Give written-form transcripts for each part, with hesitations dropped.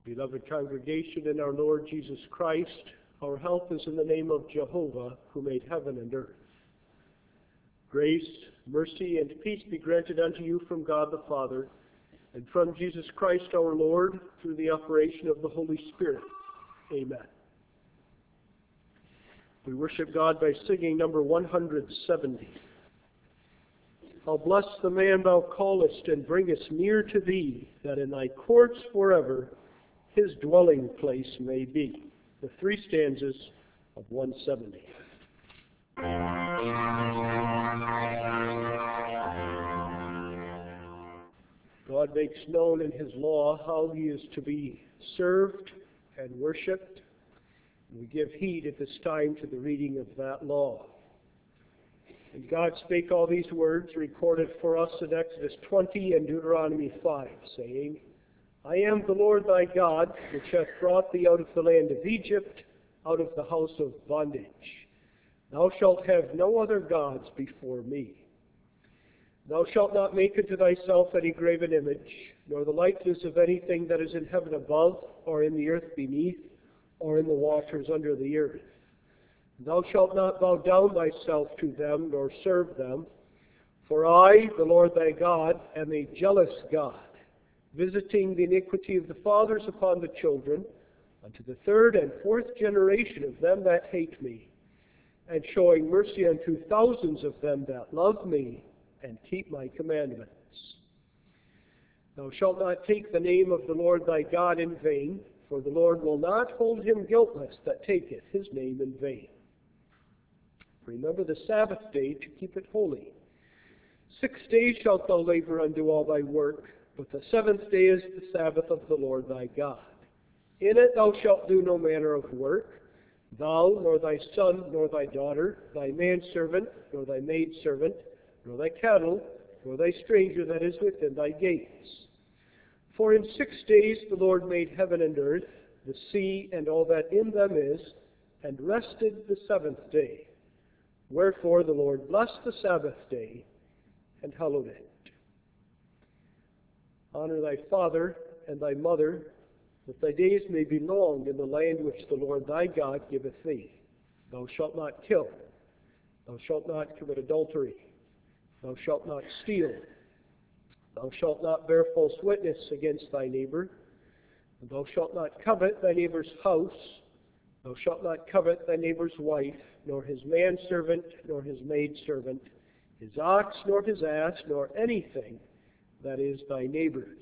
Beloved congregation in our Lord Jesus Christ, our help is in the name of Jehovah, who made heaven and earth. Grace, mercy, and peace be granted unto you from God the Father, and from Jesus Christ our Lord, through the operation of the Holy Spirit. Amen. We worship God by singing number 170. How blessed the man thou callest, and bringest near to thee, that in thy courts forever his dwelling place may be. The three stanzas of 170. God makes known in his law how he is to be served and worshipped. We give heed at this time to the reading of that law. And God spake all these words recorded for us in Exodus 20 and Deuteronomy 5, saying, I am the Lord thy God, which hath brought thee out of the land of Egypt, out of the house of bondage. Thou shalt have no other gods before me. Thou shalt not make unto thyself any graven image, nor the likeness of anything that is in heaven above, or in the earth beneath, or in the waters under the earth. Thou shalt not bow down thyself to them, nor serve them. For I, the Lord thy God, am a jealous God, visiting the iniquity of the fathers upon the children, unto the third and fourth generation of them that hate me, and showing mercy unto thousands of them that love me, and keep my commandments. Thou shalt not take the name of the Lord thy God in vain, for the Lord will not hold him guiltless that taketh his name in vain. Remember the Sabbath day to keep it holy. 6 days shalt thou labor and do all thy work, but the seventh day is the Sabbath of the Lord thy God. In it thou shalt do no manner of work, thou, nor thy son, nor thy daughter, thy manservant, nor thy maidservant, nor thy cattle, nor thy stranger that is within thy gates. For in 6 days the Lord made heaven and earth, the sea, and all that in them is, and rested the seventh day. Wherefore the Lord blessed the Sabbath day, and hallowed it. Honor thy father and thy mother, that thy days may be long in the land which the Lord thy God giveth thee. Thou shalt not kill. Thou shalt not commit adultery. Thou shalt not steal. Thou shalt not bear false witness against thy neighbor. And thou shalt not covet thy neighbor's house. Thou shalt not covet thy neighbor's wife, nor his manservant, nor his maidservant, his ox, nor his ass, nor anything that is thy neighbor's.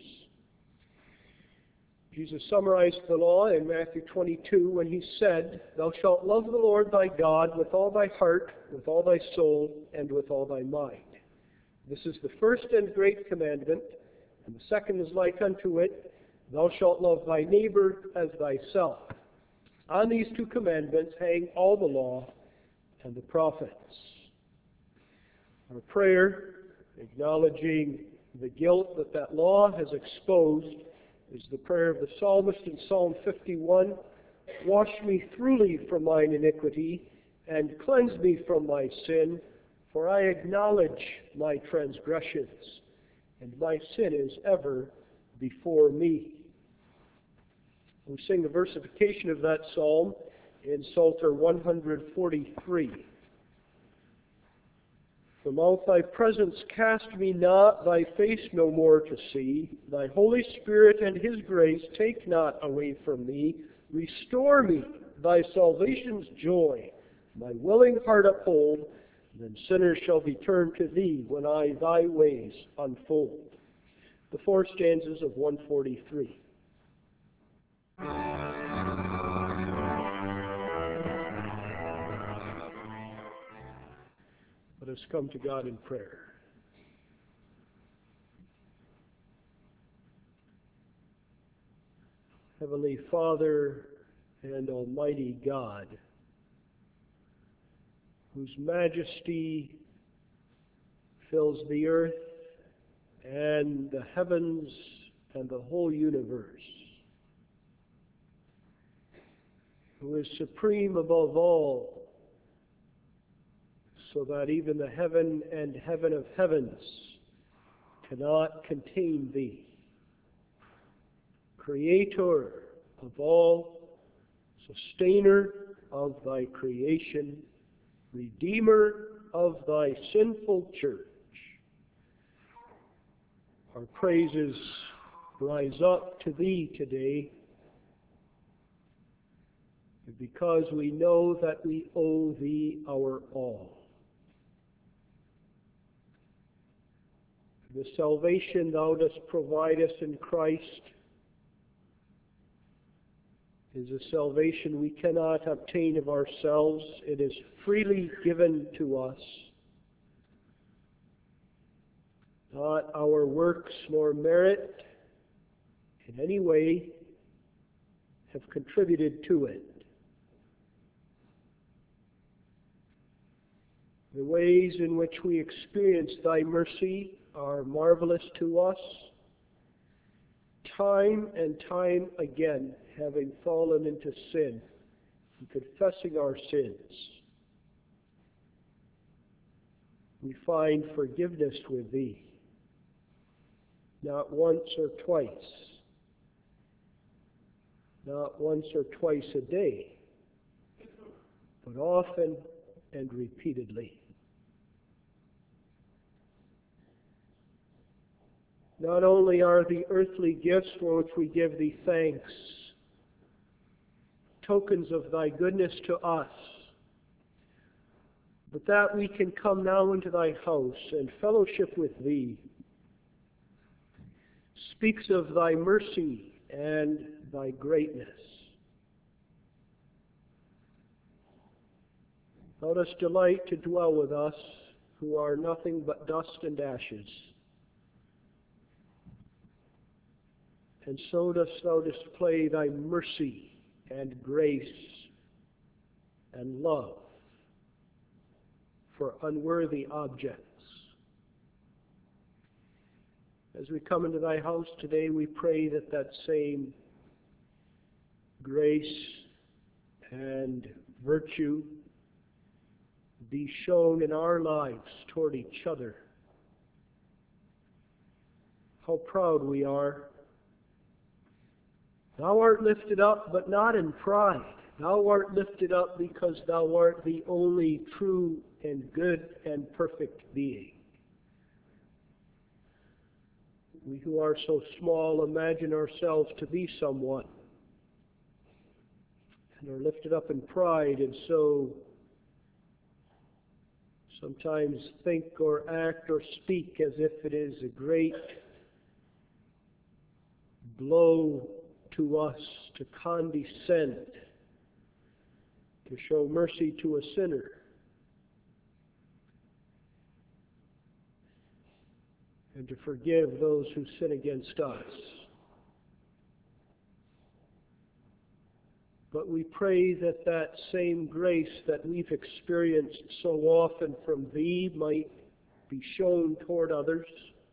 Jesus summarized the law in Matthew 22 when he said, Thou shalt love the Lord thy God with all thy heart, with all thy soul, and with all thy mind. This is the first and great commandment, and the second is like unto it, Thou shalt love thy neighbor as thyself. On these two commandments hang all the law and the prophets. Our prayer, acknowledging the guilt that law has exposed, is the prayer of the psalmist in Psalm 51. Wash me thoroughly from mine iniquity, and cleanse me from my sin, for I acknowledge my transgressions, and my sin is ever before me. We sing the versification of that psalm in Psalter 143. From out thy presence cast me not, thy face no more to see. Thy Holy Spirit and his grace take not away from me. Restore me, thy salvation's joy. My willing heart uphold, then sinners shall be turned to thee when I thy ways unfold. The four stanzas of 143. Let us come to God in prayer. Heavenly Father and Almighty God, whose majesty fills the earth and the heavens and the whole universe, who is supreme above all, so that even the heaven and heaven of heavens cannot contain thee. Creator of all, sustainer of thy creation, redeemer of thy sinful church. Our praises rise up to thee today, because we know that we owe thee our all. The salvation thou dost provide us in Christ is a salvation we cannot obtain of ourselves. It is freely given to us. Not our works nor merit in any way have contributed to it. The ways in which we experience thy mercy are marvelous to us. Time and time again, having fallen into sin and confessing our sins, we find forgiveness with thee. Not once or twice, not once or twice a day, but often and repeatedly. Not only are the earthly gifts for which we give thee thanks tokens of thy goodness to us, but that we can come now into thy house and fellowship with thee speaks of thy mercy and thy greatness. Thou dost delight to dwell with us who are nothing but dust and ashes. And so dost thou display thy mercy and grace and love for unworthy objects. As we come into thy house today, we pray that that same grace and virtue be shown in our lives toward each other. How proud we are. Thou art lifted up, but not in pride. Thou art lifted up because thou art the only true and good and perfect being. We who are so small imagine ourselves to be someone and are lifted up in pride, and so sometimes think or act or speak as if it is a great blow to us to condescend, to show mercy to a sinner. And to forgive those who sin against us. But we pray that that same grace that we've experienced so often from thee might be shown toward others,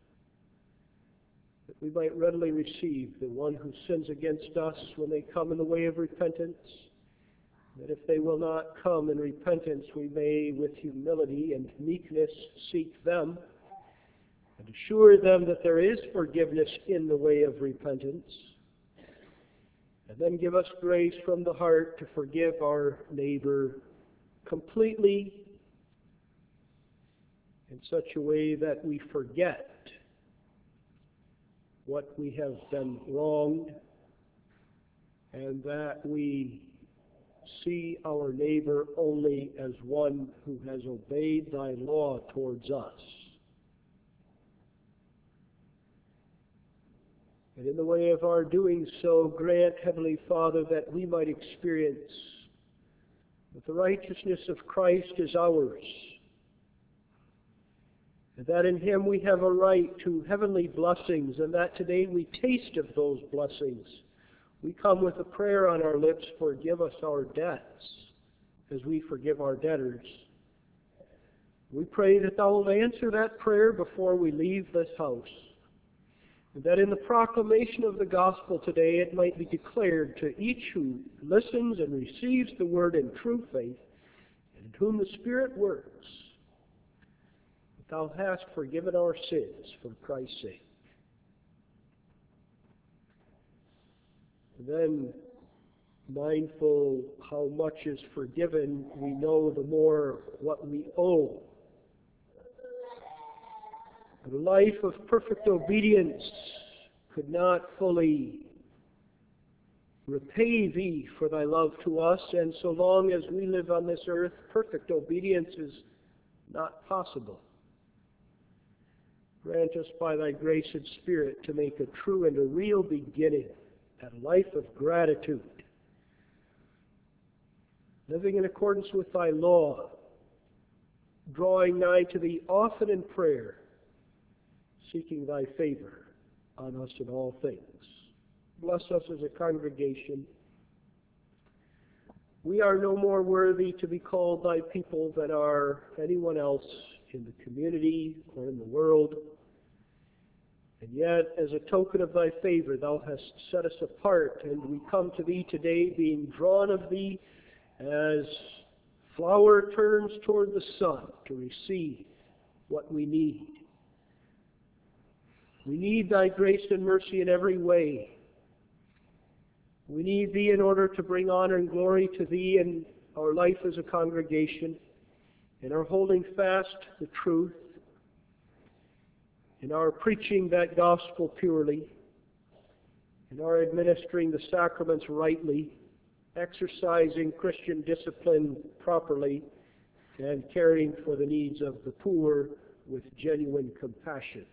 that we might readily receive the one who sins against us when they come in the way of repentance, that if they will not come in repentance, we may with humility and meekness seek them, and assure them that there is forgiveness in the way of repentance. And then give us grace from the heart to forgive our neighbor completely in such a way that we forget what we have done wrong, and that we see our neighbor only as one who has obeyed thy law towards us. And in the way of our doing so, grant, Heavenly Father, that we might experience that the righteousness of Christ is ours, and that in Him we have a right to heavenly blessings, and that today we taste of those blessings. We come with a prayer on our lips: forgive us our debts, as we forgive our debtors. We pray that Thou will answer that prayer before we leave this house, and that in the proclamation of the gospel today it might be declared to each who listens and receives the word in true faith, and in whom the Spirit works, that Thou hast forgiven our sins for Christ's sake. And then mindful how much is forgiven, we know the more what we owe. A life of perfect obedience could not fully repay thee for thy love to us, and so long as we live on this earth, perfect obedience is not possible. Grant us by thy grace and Spirit to make a true and a real beginning at a life of gratitude, living in accordance with thy law, drawing nigh to thee often in prayer, seeking thy favor on us in all things. Bless us as a congregation. We are no more worthy to be called thy people than are anyone else in the community or in the world. And yet, as a token of thy favor, thou hast set us apart, and we come to thee today being drawn of thee as flower turns toward the sun to receive what we need. We need thy grace and mercy in every way. We need thee in order to bring honor and glory to thee in our life as a congregation, in our holding fast the truth, in our preaching that gospel purely, in our administering the sacraments rightly, exercising Christian discipline properly, and caring for the needs of the poor with genuine compassion.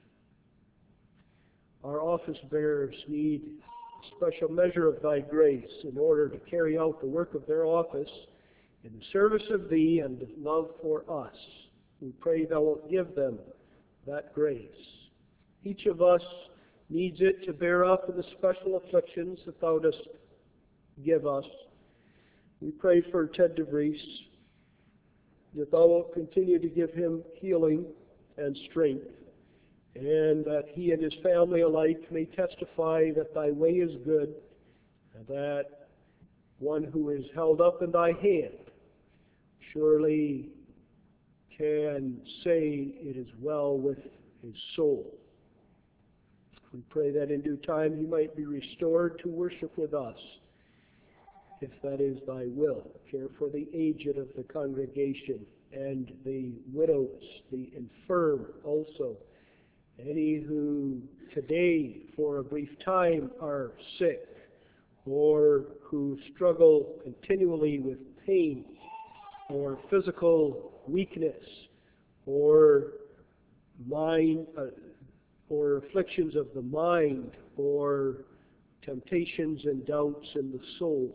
Our office bearers need a special measure of thy grace in order to carry out the work of their office in the service of thee and love for us. We pray thou wilt give them that grace. Each of us needs it to bear up in the special afflictions that thou dost give us. We pray for Ted DeVries, that thou wilt continue to give him healing and strength, and that he and his family alike may testify that thy way is good, and that one who is held up in thy hand surely can say it is well with his soul. We pray that in due time he might be restored to worship with us, if that is thy will. Care for the aged of the congregation and the widows, the infirm also, any who today for a brief time are sick or who struggle continually with pain or physical weakness or mind or afflictions of the mind or temptations and doubts in the soul.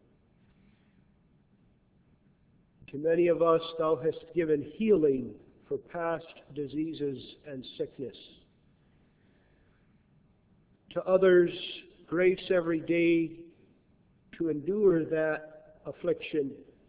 To many of us thou hast given healing for past diseases and sickness. To others, grace every day to endure that affliction.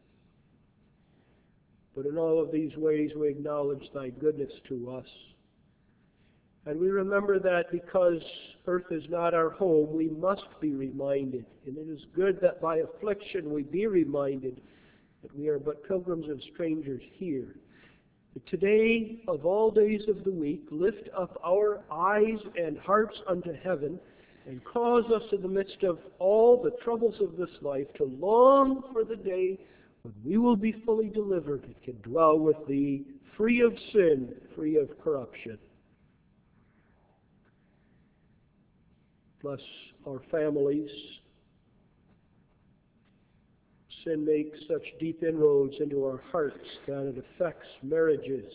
But in all of these ways we acknowledge thy goodness to us. And we remember that because earth is not our home, we must be reminded. And it is good that by affliction we be reminded that we are but pilgrims and strangers here. But today, of all days of the week, lift up our eyes and hearts unto heaven, and cause us in the midst of all the troubles of this life to long for the day when we will be fully delivered and can dwell with thee, free of sin, free of corruption. Bless our families. Sin makes such deep inroads into our hearts that it affects marriages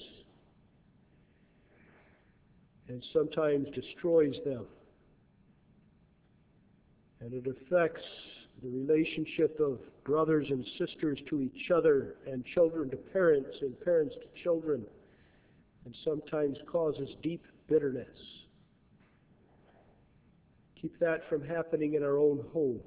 and sometimes destroys them. And it affects the relationship of brothers and sisters to each other, and children to parents, and parents to children, and sometimes causes deep bitterness. Keep that from happening in our own homes.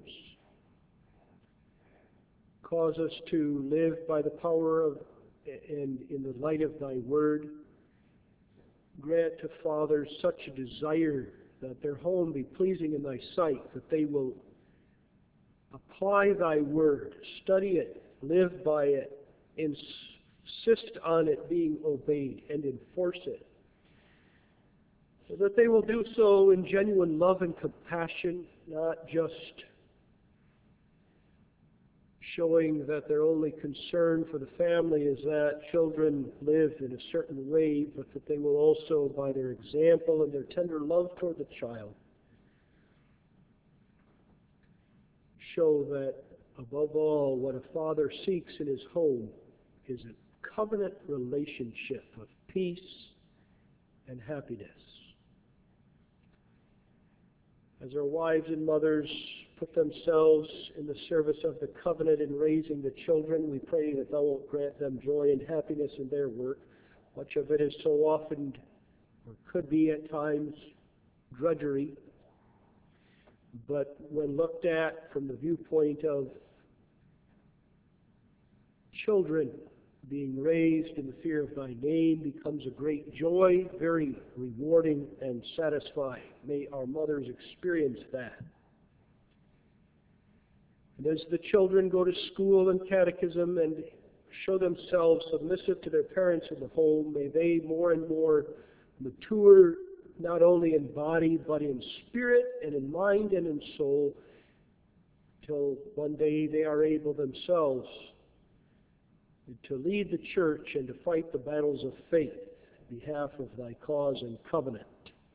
Cause us to live by the power of and in the light of thy word. Grant to fathers such a desire that their home be pleasing in thy sight, that they will apply thy word, study it, live by it, insist on it being obeyed, and enforce it. So that they will do so in genuine love and compassion, not just showing that their only concern for the family is that children live in a certain way, but that they will also, by their example and their tender love toward the child, show that above all, what a father seeks in his home is a covenant relationship of peace and happiness. As our wives and mothers put themselves in the service of the covenant in raising the children, we pray that Thou wilt grant them joy and happiness in their work. Much of it is so often, or could be at times, drudgery. But when looked at from the viewpoint of children being raised in the fear of Thy name, becomes a great joy, very rewarding and satisfying. May our mothers experience that. And as the children go to school and catechism and show themselves submissive to their parents in the home, may they more and more mature, not only in body, but in spirit and in mind and in soul, till one day they are able themselves to lead the church and to fight the battles of faith on behalf of Thy cause and covenant.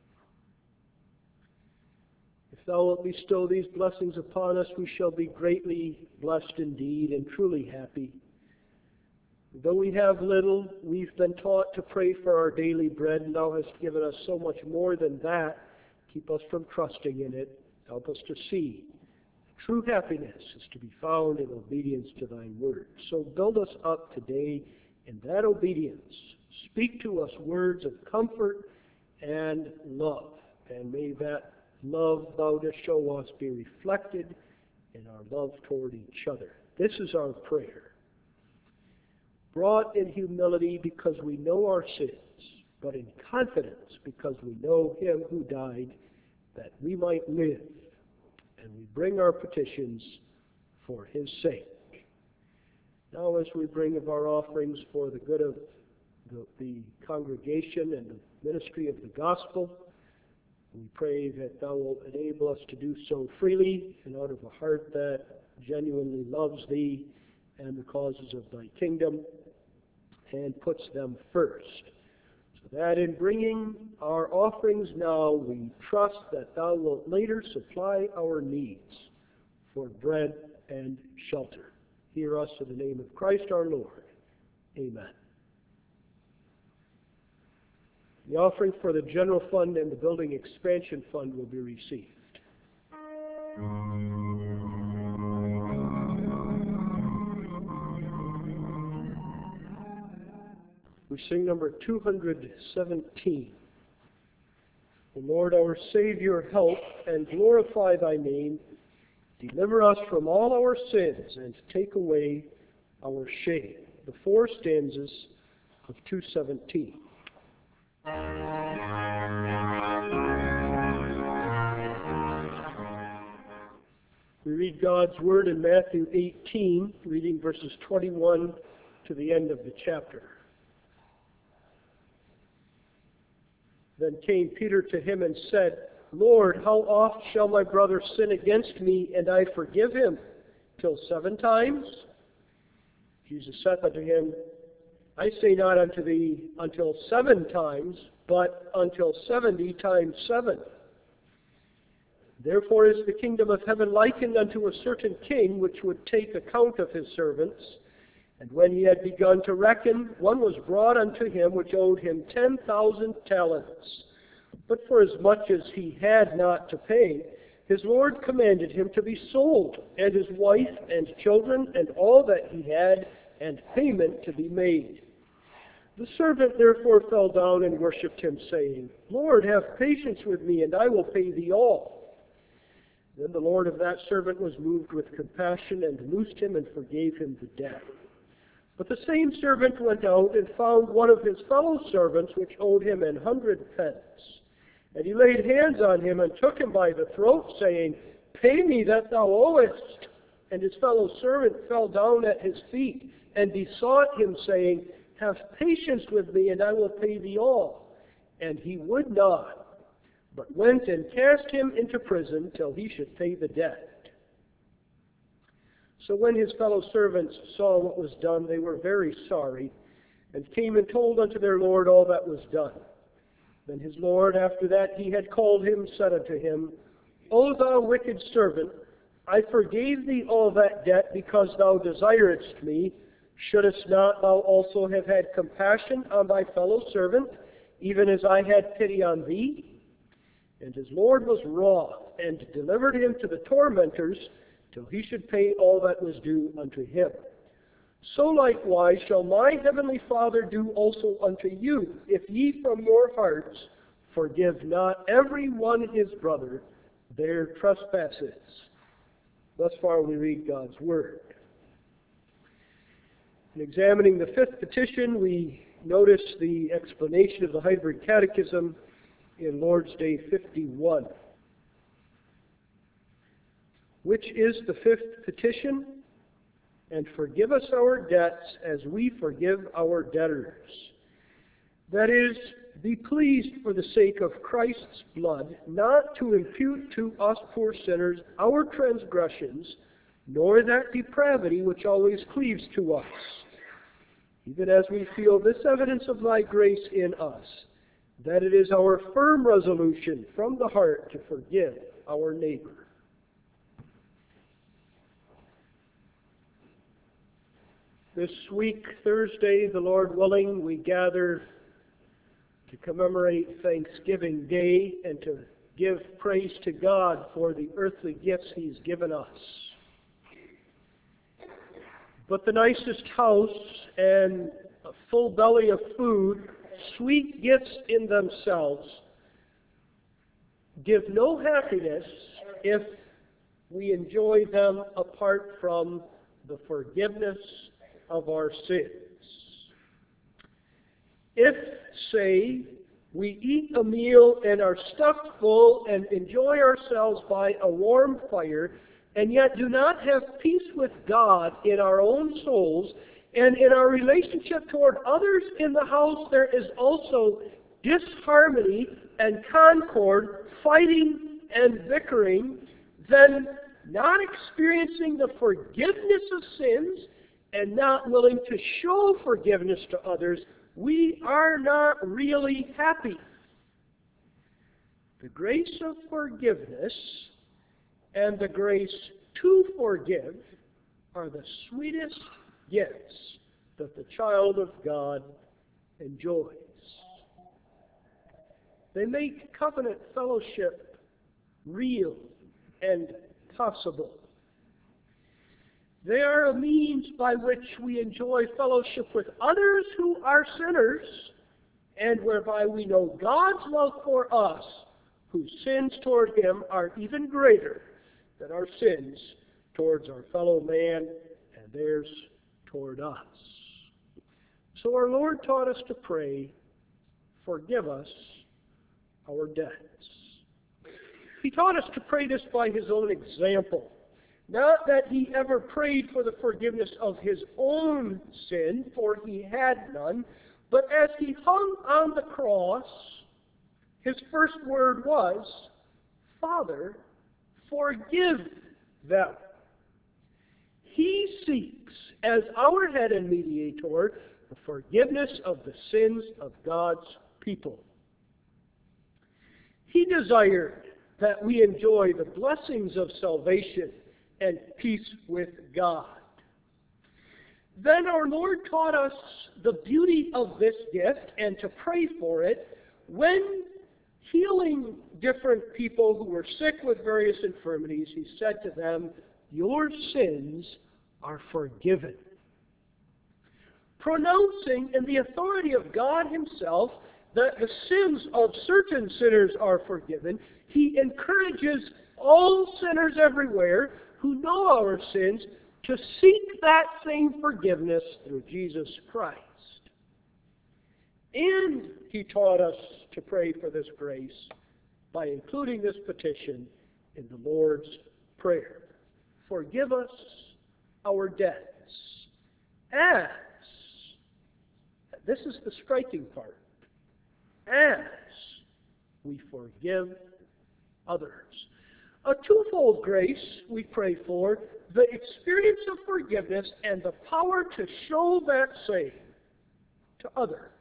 If Thou wilt bestow these blessings upon us, we shall be greatly blessed indeed and truly happy. Though we have little, we've been taught to pray for our daily bread, and Thou hast given us so much more than that. Keep us from trusting in it. Help us to see true happiness is to be found in obedience to Thy word. So build us up today in that obedience. Speak to us words of comfort and love. And may that love Thou dost show us be reflected in our love toward each other. This is our prayer. Brought in humility because we know our sins, but in confidence because we know Him who died that we might live. And we bring our petitions for His sake. Now as we bring of our offerings for the good of the congregation and the ministry of the gospel, we pray that Thou wilt enable us to do so freely and out of a heart that genuinely loves Thee and the causes of Thy kingdom and puts them first. So that in bringing our offerings now, we trust that Thou wilt later supply our needs for bread and shelter. Hear us in the name of Christ our Lord. Amen. The offering for the general fund and the building expansion fund will be received. We sing number 217. O Lord, our Savior, help and glorify Thy name. Deliver us from all our sins and take away our shame. The 4 stanzas of 217. We read God's Word in Matthew 18, reading verses 21 to the end of the chapter. Then came Peter to Him and said, Lord, how oft shall my brother sin against me, and I forgive him? Till 7 times? Jesus said unto him, I say not unto thee until 7 times, but until 70 times 7. Therefore is the kingdom of heaven likened unto a certain king, which would take account of his servants. And when he had begun to reckon, one was brought unto him which owed him 10,000 talents. But for as much as he had not to pay, his Lord commanded him to be sold, and his wife and children, and all that he had, and payment to be made. The servant therefore fell down and worshipped him, saying, Lord, have patience with me, and I will pay thee all. Then the Lord of that servant was moved with compassion, and loosed him, and forgave him the debt. But the same servant went out and found one of his fellow servants which owed him 100 pence. And he laid hands on him and took him by the throat, saying, Pay me that thou owest. And his fellow servant fell down at his feet and besought him, saying, Have patience with me, and I will pay thee all. And he would not, but went and cast him into prison till he should pay the debt. So when his fellow servants saw what was done, they were very sorry, and came and told unto their Lord all that was done. Then his Lord, after that he had called him, said unto him, O thou wicked servant, I forgave thee all that debt, because thou desiredst me. Shouldest not thou also have had compassion on thy fellow servant, even as I had pity on thee? And his Lord was wroth, and delivered him to the tormentors, till he should pay all that was due unto him. So likewise shall my heavenly Father do also unto you, if ye from your hearts forgive not every one his brother their trespasses. Thus far we read God's Word. In examining the fifth petition, we notice the explanation of the Heidelberg Catechism in Lord's Day 51. Which is the fifth petition? And forgive us our debts as we forgive our debtors. That is, be pleased for the sake of Christ's blood, not to impute to us poor sinners our transgressions, nor that depravity which always cleaves to us, even as we feel this evidence of thy grace in us, that it is our firm resolution from the heart to forgive our neighbor. This week, Thursday, the Lord willing, we gather to commemorate Thanksgiving Day and to give praise to God for the earthly gifts He's given us. But the nicest house and a full belly of food, sweet gifts in themselves, give no happiness if we enjoy them apart from the forgiveness of our sins. If, say, we eat a meal and are stuffed full and enjoy ourselves by a warm fire, and yet do not have peace with God in our own souls, and in our relationship toward others in the house there is also disharmony and concord, fighting and bickering, then not experiencing the forgiveness of sins and not willing to show forgiveness to others, we are not really happy. The grace of forgiveness and the grace to forgive are the sweetest gifts that the child of God enjoys. They make covenant fellowship real and possible. They are a means by which we enjoy fellowship with others who are sinners, and whereby we know God's love for us, whose sins toward Him are even greater than our sins towards our fellow man and theirs toward us. So our Lord taught us to pray, forgive us our debts. He taught us to pray this by His own example. Not that He ever prayed for the forgiveness of His own sin, for He had none, but as He hung on the cross, His first word was, Father, forgive them. He seeks, as our head and mediator, the forgiveness of the sins of God's people. He desired that we enjoy the blessings of salvation and peace with God. Then our Lord taught us the beauty of this gift and to pray for it when healing different people who were sick with various infirmities. He said to them, your sins are forgiven. Pronouncing in the authority of God Himself that the sins of certain sinners are forgiven, He encourages all sinners everywhere who know our sins to seek that same forgiveness through Jesus Christ. And He taught us to pray for this grace by including this petition in the Lord's Prayer. Forgive us our debts as, this is the striking part, as we forgive others. A twofold grace we pray for, the experience of forgiveness and the power to show that same to others.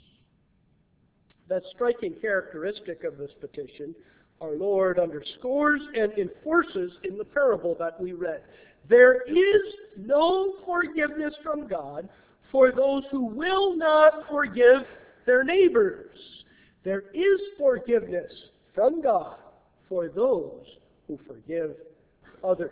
That striking characteristic of this petition, our Lord underscores and enforces in the parable that we read. There is no forgiveness from God for those who will not forgive their neighbors. There is forgiveness from God for those who forgive others.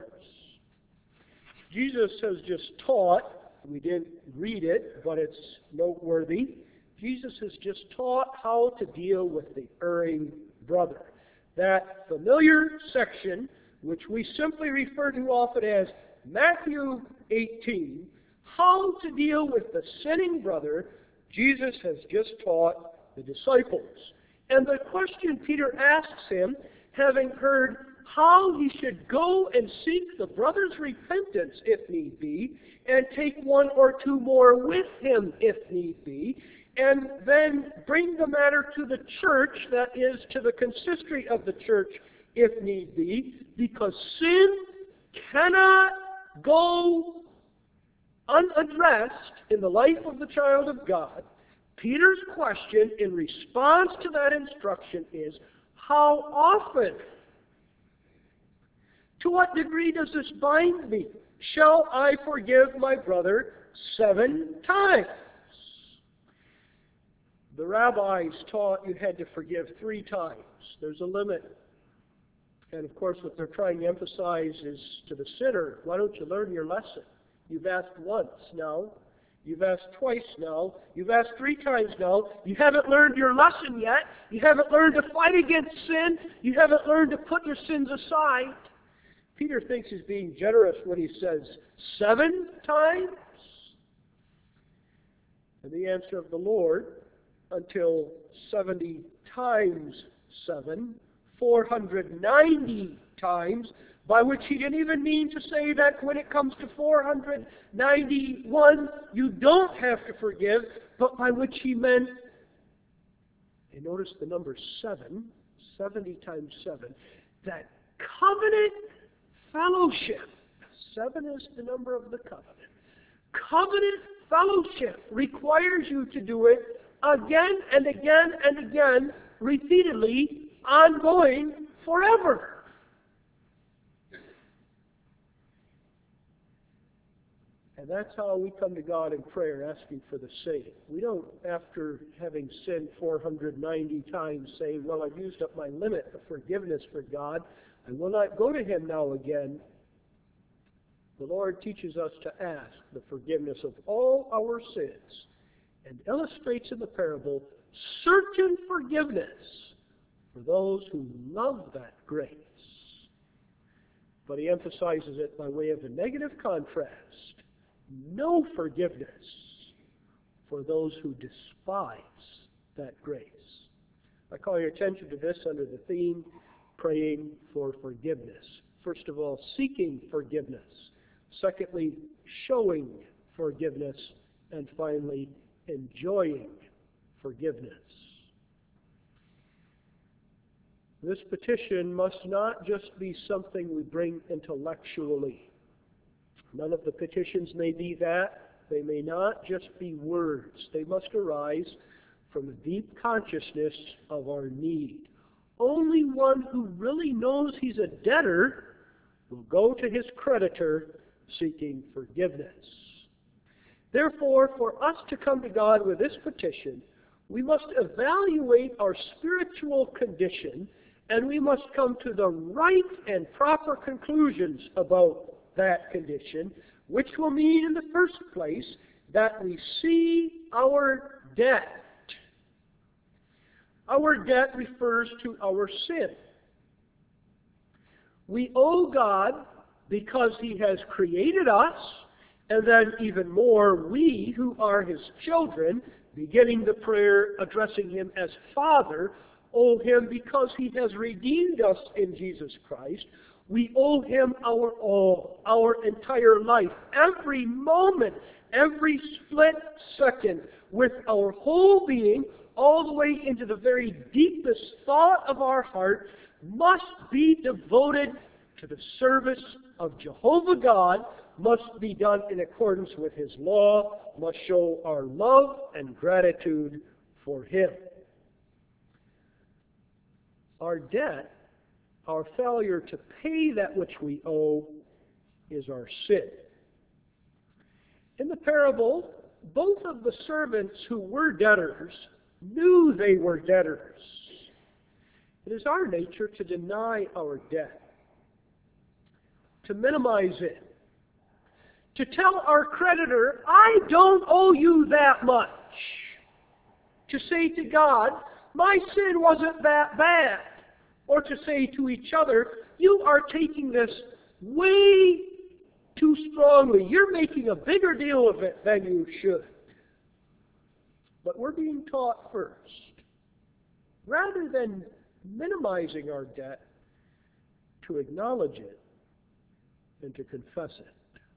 Jesus has just taught, we didn't read it, but it's noteworthy. Jesus has just taught how to deal with the erring brother. That familiar section, which we simply refer to often as Matthew 18, how to deal with the sinning brother, Jesus has just taught the disciples. And the question Peter asks him, having heard how he should go and seek the brother's repentance if need be, and take one or two more with him if need be, and then bring the matter to the church, that is, to the consistory of the church if need be, because sin cannot go unaddressed in the life of the child of God. Peter's question in response to that instruction is, how often? To what degree does this bind me? Shall I forgive my brother 7 times? The rabbis taught you had to forgive 3 times. There's a limit. And of course, what they're trying to emphasize is to the sinner, why don't you learn your lesson? You've asked once now. You've asked twice now. You've asked 3 times now. You haven't learned your lesson yet. You haven't learned to fight against sin. You haven't learned to put your sins aside. Peter thinks he's being generous when he says 7 times. And the answer of the Lord, until 70 times 7, 490 times, by which he didn't even mean to say that when it comes to 491, you don't have to forgive, but by which he meant, and notice the number 7, 70 times 7, that covenant fellowship. 7 is the number of the covenant. Covenant fellowship requires you to do it again and again and again, repeatedly, ongoing, forever. And that's how we come to God in prayer, asking for the same. We don't, after having sinned 490 times, say, well, I've used up my limit of forgiveness for God. I will not go to Him now again. The Lord teaches us to ask the forgiveness of all our sins and illustrates in the parable certain forgiveness for those who love that grace. But He emphasizes it by way of a negative contrast. No forgiveness for those who despise that grace. I call your attention to this under the theme, praying for forgiveness. First of all, seeking forgiveness. Secondly, showing forgiveness. And finally, enjoying forgiveness. This petition must not just be something we bring intellectually. None of the petitions may be that. They may not just be words. They must arise from a deep consciousness of our need. Only one who really knows he's a debtor will go to his creditor seeking forgiveness. Therefore, for us to come to God with this petition, we must evaluate our spiritual condition, and we must come to the right and proper conclusions about that condition, which will mean in the first place that we see our debt. Our debt refers to our sin. We owe God because He has created us, and then even more, we who are His children, beginning the prayer addressing Him as Father, owe Him because He has redeemed us in Jesus Christ. We owe Him our all, our entire life, every moment, every split second, with our whole being, all the way into the very deepest thought of our heart, must be devoted to the service of Jehovah God, must be done in accordance with His law, must show our love and gratitude for Him. Our debt, our failure to pay that which we owe, is our sin. In the parable, both of the servants who were debtors knew they were debtors. It is our nature to deny our debt, to minimize it, to tell our creditor, I don't owe you that much. To say to God, my sin wasn't that bad. Or to say to each other, you are taking this way too strongly. You're making a bigger deal of it than you should. But we're being taught first, rather than minimizing our debt, to acknowledge it and to confess it.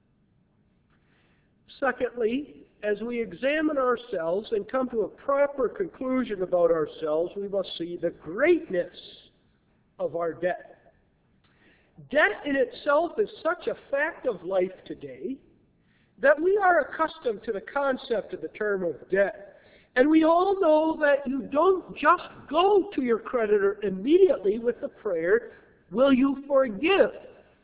Secondly, as we examine ourselves and come to a proper conclusion about ourselves, we must see the greatness of our debt. Debt in itself is such a fact of life today that we are accustomed to the concept of the term of debt. And we all know that you don't just go to your creditor immediately with the prayer, will you forgive?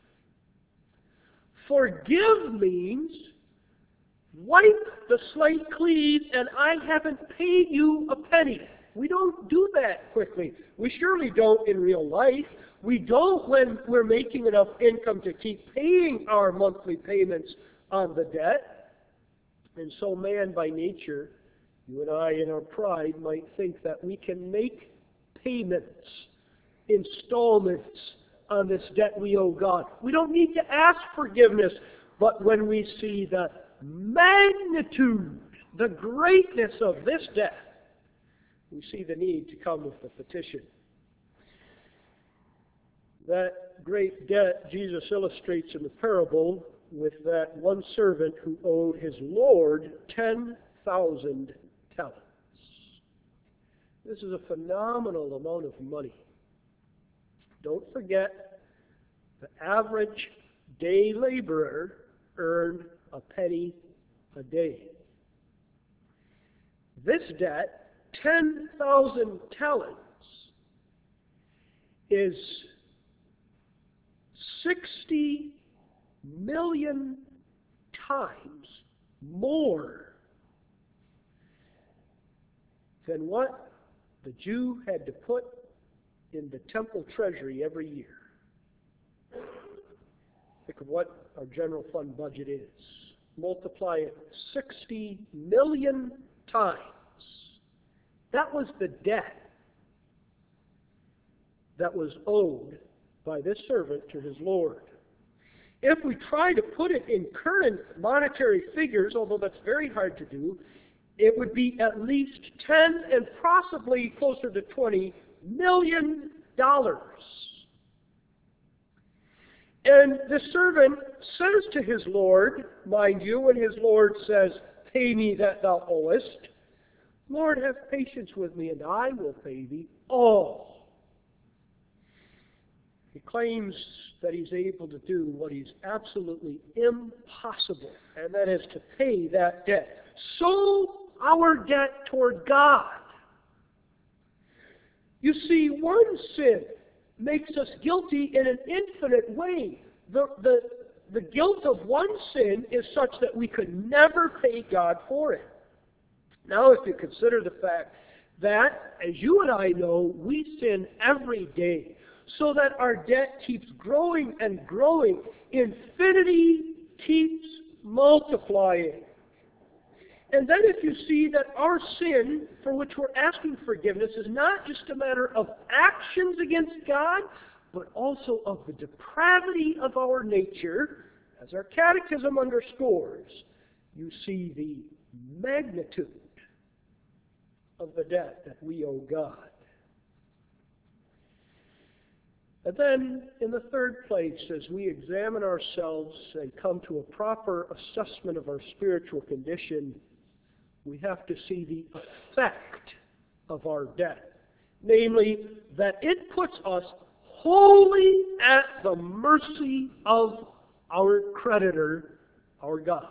Forgive means wipe the slate clean and I haven't paid you a penny. We don't do that quickly. We surely don't in real life. We don't when we're making enough income to keep paying our monthly payments on the debt. And so man by nature, you and I in our pride might think that we can make payments, installments on this debt we owe God. We don't need to ask forgiveness, but when we see the magnitude, the greatness of this debt, we see the need to come with the petition. That great debt Jesus illustrates in the parable with that one servant who owed his Lord 10,000 talents. This is a phenomenal amount of money. Don't forget, the average day laborer earned a penny a day. This debt, 10,000 talents, is 60 million times more than what the Jew had to put in the temple treasury every year. Think of what our general fund budget is. Multiply it 60 million times. That was the debt that was owed by this servant to his Lord. If we try to put it in current monetary figures, although that's very hard to do, it would be at least 10 and possibly closer to $20 million. And the servant says to his Lord, mind you, when his Lord says, pay me that thou owest, Lord, have patience with me, and I will pay thee all. He claims that he's able to do what is absolutely impossible, and that is to pay that debt. So our debt toward God. You see, one sin makes us guilty in an infinite way. The guilt of one sin is such that we could never pay God for it. Now, if you consider the fact that, as you and I know, we sin every day, so that our debt keeps growing and growing, infinity keeps multiplying. And then if you see that our sin, for which we're asking forgiveness, is not just a matter of actions against God, but also of the depravity of our nature, as our catechism underscores, you see the magnitude of the debt that we owe God. And then, in the third place, as we examine ourselves and come to a proper assessment of our spiritual condition, we have to see the effect of our debt. Namely, that it puts us wholly at the mercy of our creditor, our God.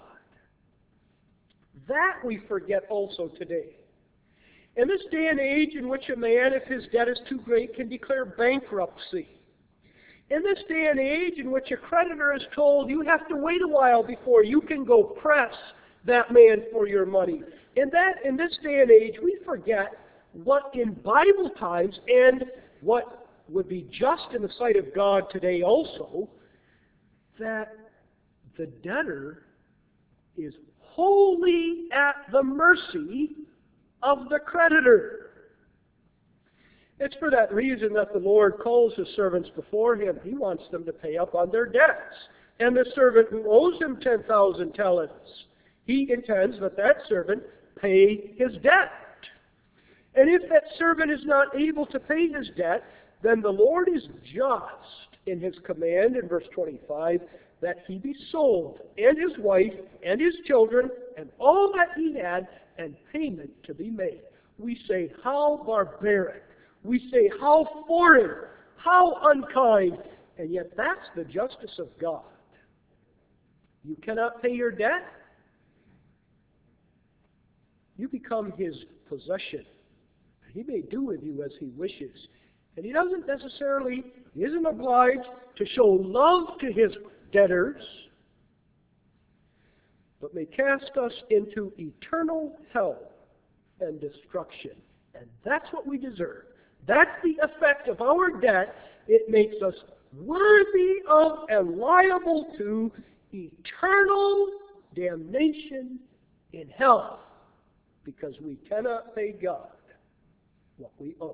That we forget also today. In this day and age in which a man, if his debt is too great, can declare bankruptcy. In this day and age in which a creditor is told you have to wait a while before you can go press that man for your money. In this day and age, we forget what in Bible times and what would be just in the sight of God today also, that the debtor is wholly at the mercy of the creditor. It's for that reason that the Lord calls His servants before Him. He wants them to pay up on their debts. And the servant who owes him 10,000 talents, he intends that that servant pay his debt. And if that servant is not able to pay his debt, then the Lord is just in His command in verse 25 that he be sold, and his wife, and his children, and all that he had, and payment to be made. We say, how barbaric. We say, how foreign, how unkind. And yet that's the justice of God. You cannot pay your debt, you become His possession. He may do with you as He wishes. And He isn't obliged to show love to His debtors, but may cast us into eternal hell and destruction. And that's what we deserve. That's the effect of our debt. It makes us worthy of and liable to eternal damnation in hell, because we cannot pay God what we owe.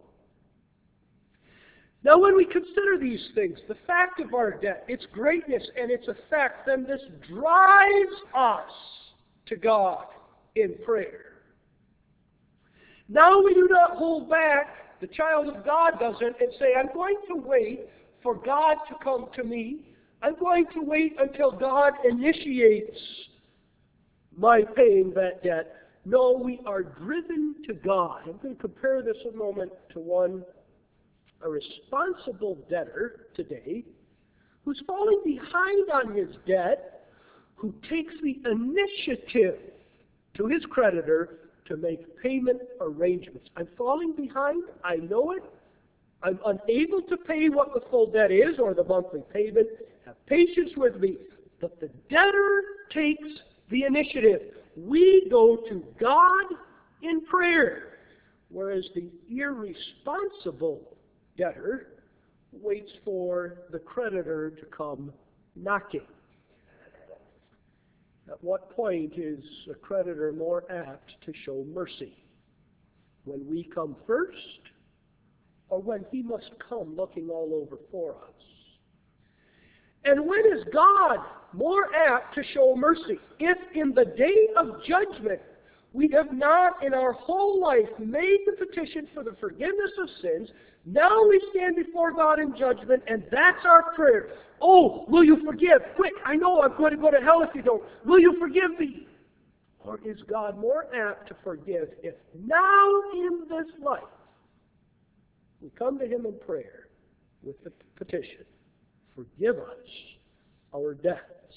Now, when we consider these things, the fact of our debt, its greatness and its effect, then this drives us to God in prayer. Now we do not hold back, the child of God doesn't, and say, I'm going to wait for God to come to me. I'm going to wait until God initiates my paying that debt. No, we are driven to God. I'm going to compare this a moment to a responsible debtor today who's falling behind on his debt, who takes the initiative to his creditor to make payment arrangements. I'm falling behind. I know it. I'm unable to pay what the full debt is or the monthly payment. Have patience with me. But the debtor takes the initiative. We go to God in prayer, whereas the irresponsible debtor waits for the creditor to come knocking. At what point is a creditor more apt to show mercy? When we come first, or when he must come looking all over for us? And when is God more apt to show mercy? If in the day of judgment we have not in our whole life made the petition for the forgiveness of sins, now we stand before God in judgment, and that's our prayer. Oh, will you forgive? Quick, I know I'm going to go to hell if you don't. Will you forgive me? Or is God more apt to forgive if now in this life we come to Him in prayer with the petition, forgive us our debts?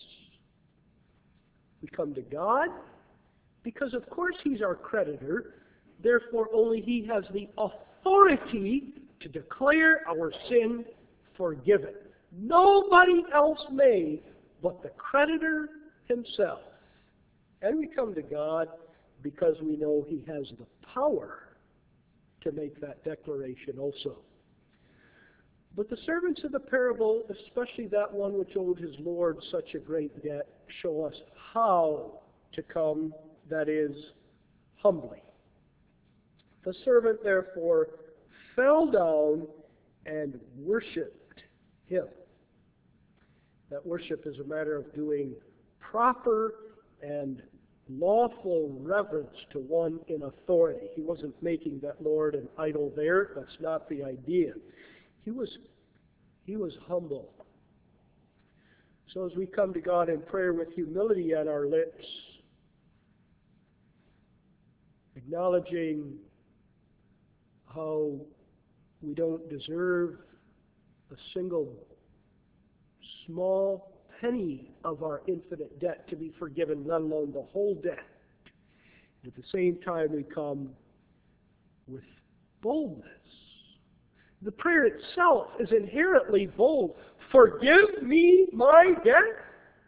We come to God because, of course, He's our creditor. Therefore, only He has the authority to declare our sin forgiven. Nobody else may but the creditor himself. And we come to God because we know He has the power to make that declaration also. But the servants of the parable, especially that one which owed his Lord such a great debt, show us how to come, that is, humbly. The servant, therefore, fell down and worshipped Him. That worship is a matter of doing proper and lawful reverence to one in authority. He wasn't making that Lord an idol there. That's not the idea. He was humble. So as we come to God in prayer with humility on our lips, acknowledging how we don't deserve a single small penny of our infinite debt to be forgiven, let alone the whole debt. At the same time, we come with boldness. The prayer itself is inherently bold. Forgive me my debt.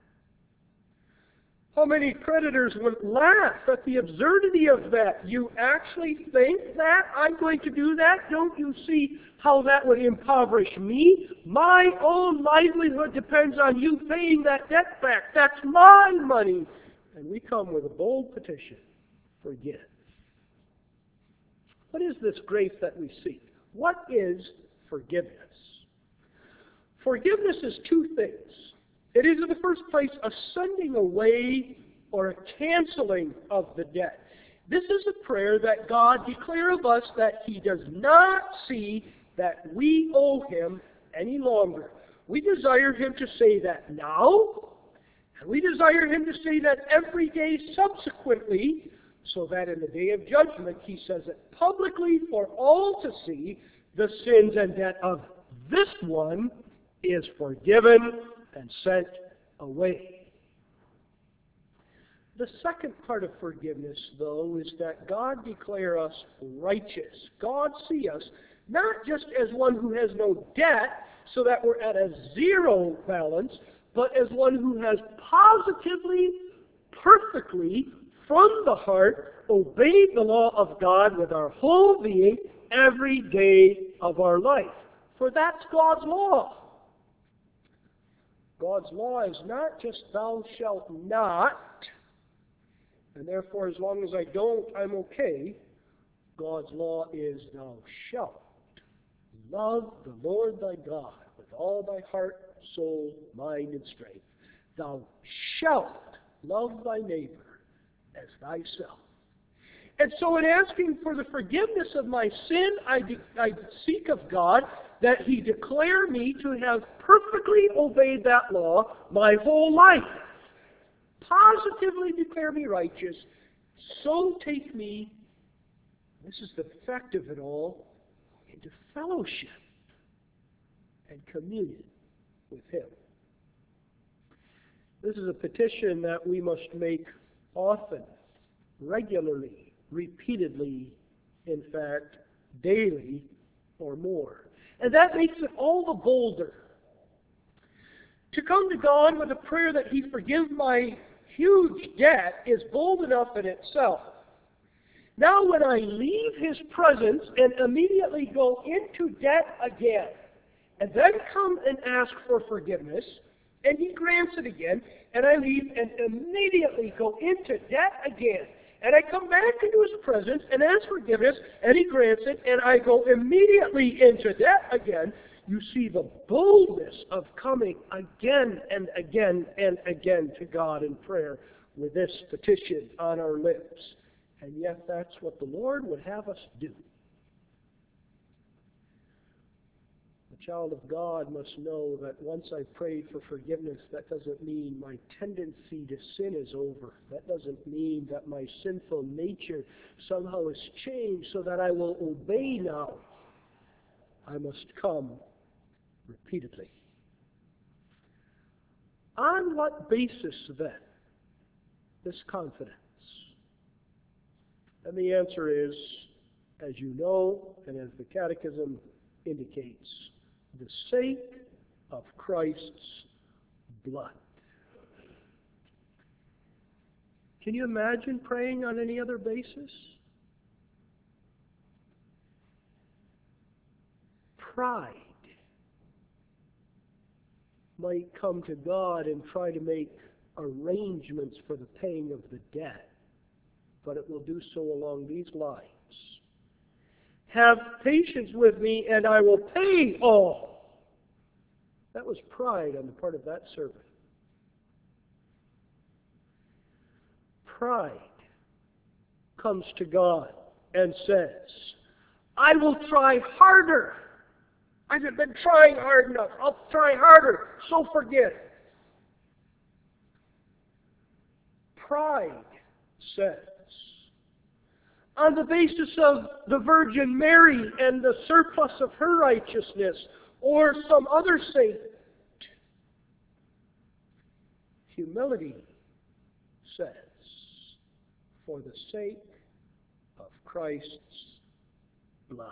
How many creditors would laugh at the absurdity of that? You actually think that I'm going to do that? Don't you see how that would impoverish me? My own livelihood depends on you paying that debt back. That's my money. And we come with a bold petition. Forgive. What is this grace that we seek? What is forgiveness? Forgiveness is two things. It is, in the first place, a sending away or a canceling of the debt. This is a prayer that God declares of us that He does not see that we owe Him any longer. We desire Him to say that now, and we desire Him to say that every day subsequently, so that in the day of judgment He says it publicly for all to see, the sins and debt of this one is forgiven and sent away. The second part of forgiveness, though, is that God declare us righteous. God see us not just as one who has no debt, so that we're at a zero balance, but as one who has positively, perfectly, from the heart, obeyed the law of God with our whole being every day of our life. For that's God's law. God's law is not just thou shalt not, and therefore as long as I don't, I'm okay. God's law is thou shalt love the Lord thy God with all thy heart, soul, mind, and strength. Thou shalt love thy neighbor as thyself. And so in asking for the forgiveness of my sin, I seek of God that He declare me to have perfectly obeyed that law my whole life. Positively declare me righteous. So take me, this is the effect of it all, into fellowship and communion with Him. This is a petition that we must make often, regularly, repeatedly, in fact, daily or more. And that makes it all the bolder. To come to God with a prayer that He forgive my huge debt is bold enough in itself. Now when I leave His presence and immediately go into debt again, and then come and ask for forgiveness, and He grants it again, and I leave and immediately go into debt again, and I come back into His presence and ask forgiveness, and He grants it, and I go immediately into debt again, you see the boldness of coming again and again and again to God in prayer with this petition on our lips. And yet that's what the Lord would have us do. The child of God must know that once I've prayed for forgiveness, that doesn't mean my tendency to sin is over. That doesn't mean that my sinful nature somehow has changed so that I will obey now. I must come repeatedly. On what basis, then, this confidence? And the answer is, as you know, and as the Catechism indicates, the sake of Christ's blood. Can you imagine praying on any other basis? Pride might come to God and try to make arrangements for the paying of the debt, but it will do so along these lines. Have patience with me, and I will pay all. That was pride on the part of that servant. Pride comes to God and says, I will try harder. I haven't been trying hard enough. I'll try harder, so forgive. Pride says, on the basis of the Virgin Mary and the surplus of her righteousness, or some other saint. Humility says, for the sake of Christ's blood.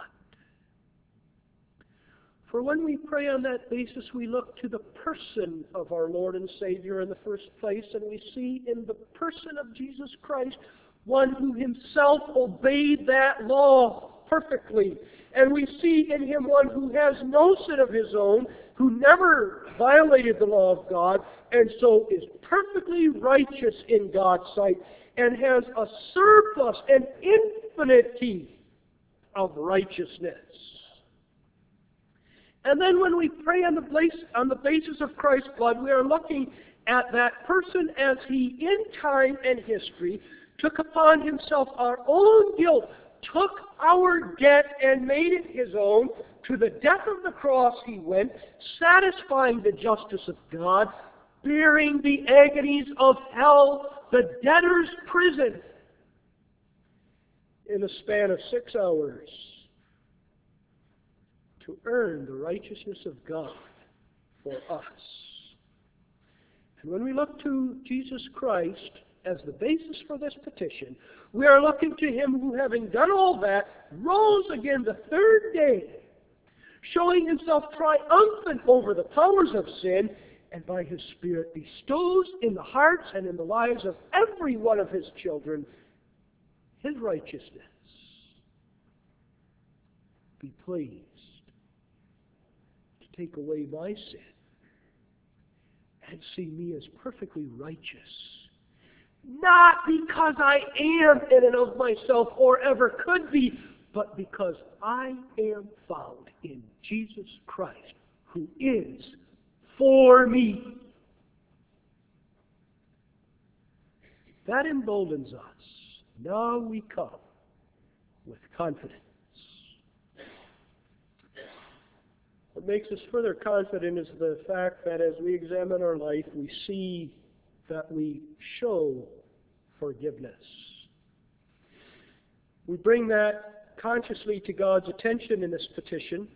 For when we pray on that basis, we look to the person of our Lord and Savior in the first place, and we see in the person of Jesus Christ one who himself obeyed that law perfectly. And we see in him one who has no sin of his own, who never violated the law of God, and so is perfectly righteous in God's sight, and has a surplus and infinity of righteousness. And then when we pray on the basis of Christ's blood, we are looking at that person as he, in time and history, took upon himself our own guilt, took our debt and made it his own. To the death of the cross he went, satisfying the justice of God, bearing the agonies of hell, the debtor's prison, in a span of 6 hours, to earn the righteousness of God for us. And when we look to Jesus Christ as the basis for this petition, we are looking to him who, having done all that, rose again the third day, showing himself triumphant over the powers of sin, and by his Spirit bestows in the hearts and in the lives of every one of his children his righteousness. Be pleased to take away my sin and see me as perfectly righteous, not because I am in and of myself or ever could be, but because I am found in Jesus Christ, who is for me. That emboldens us. Now we come with confidence. What makes us further confident is the fact that as we examine our life, we see that we show forgiveness. We bring that consciously to God's attention in this petition.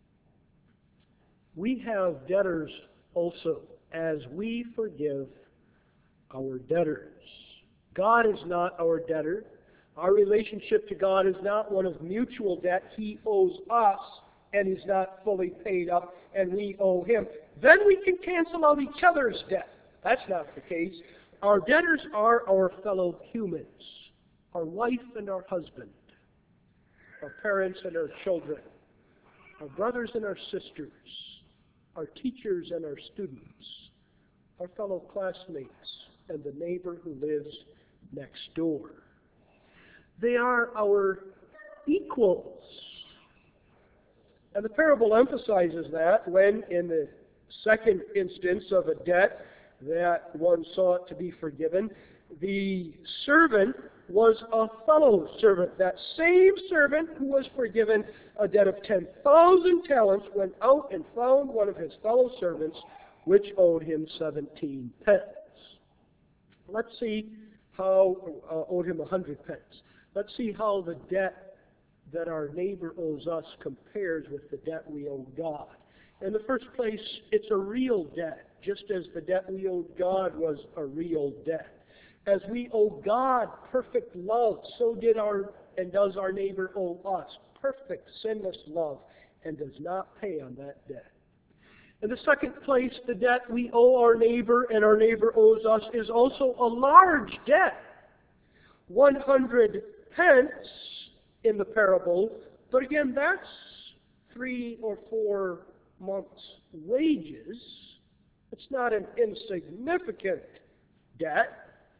We have debtors also, as we forgive our debtors. God is not our debtor. Our relationship to God is not one of mutual debt. He owes us, and he's not fully paid up, and we owe him. Then we can cancel out each other's debt. That's not the case. Our debtors are our fellow humans, our wife and our husband, our parents and our children, our brothers and our sisters, our teachers and our students, our fellow classmates, and the neighbor who lives next door. They are our equals. And the parable emphasizes that when, in the second instance of a debt that one sought to be forgiven, the servant was a fellow servant. That same servant who was forgiven a debt of 10,000 talents went out and found one of his fellow servants which owed him 17 pence. Let's see how, owed him 100 pence. Let's see how the debt that our neighbor owes us compares with the debt we owe God. In the first place, it's a real debt, just as the debt we owed God was a real debt. As we owe God perfect love, so did does our neighbor owe us perfect, sinless love, and does not pay on that debt. In the second place, the debt we owe our neighbor and our neighbor owes us is also a large debt. 100 pence in the parable, but again, that's 3 or 4 months' wages. It's not an insignificant debt.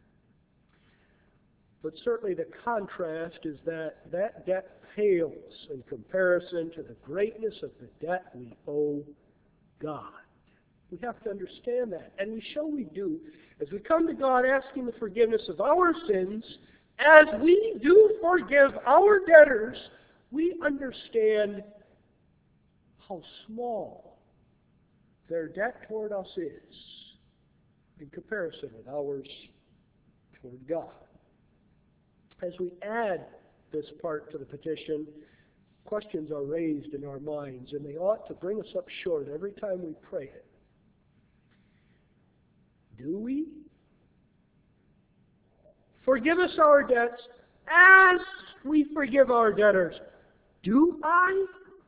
But certainly the contrast is that that debt pales in comparison to the greatness of the debt we owe God. We have to understand that. And we show we do as we come to God asking the forgiveness of our sins. As we do forgive our debtors, we understand how small their debt toward us is in comparison with ours toward God. As we add this part to the petition, questions are raised in our minds, and they ought to bring us up short every time we pray it. Do we? Forgive us our debts as we forgive our debtors. Do I?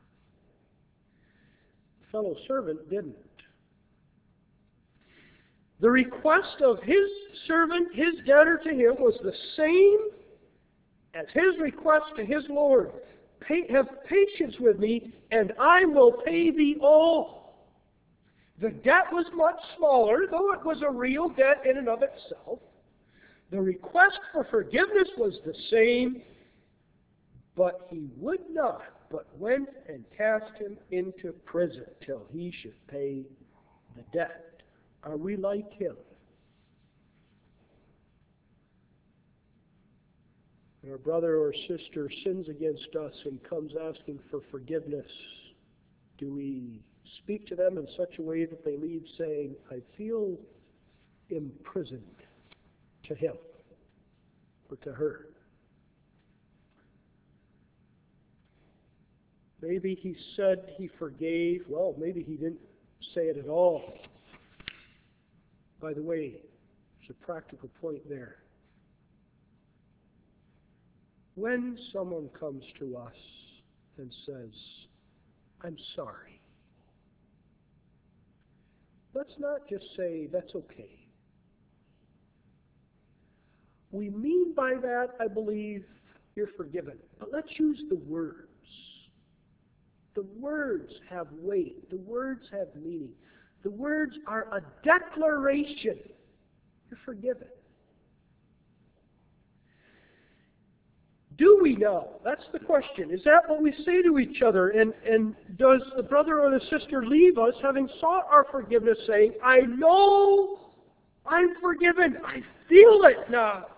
The fellow servant didn't. The request of his servant, his debtor to him, was the same as his request to his Lord. Have patience with me, and I will pay thee all. The debt was much smaller, though it was a real debt in and of itself. The request for forgiveness was the same, but he would not, but went and cast him into prison till he should pay the debt. Are we like him? When our brother or sister sins against us and comes asking for forgiveness, do we speak to them in such a way that they leave saying, I feel imprisoned to him or to her? Maybe he said he forgave. Well, maybe he didn't say it at all. By the way, there's a practical point there. When someone comes to us and says, I'm sorry, let's not just say, that's okay. We mean by that, I believe, you're forgiven. But let's use the words. The words have weight. The words have meaning. The words are a declaration. You're forgiven. Do we know? That's the question. Is that what we say to each other? And does the brother or the sister leave us having sought our forgiveness, saying, I know I'm forgiven. I feel it now.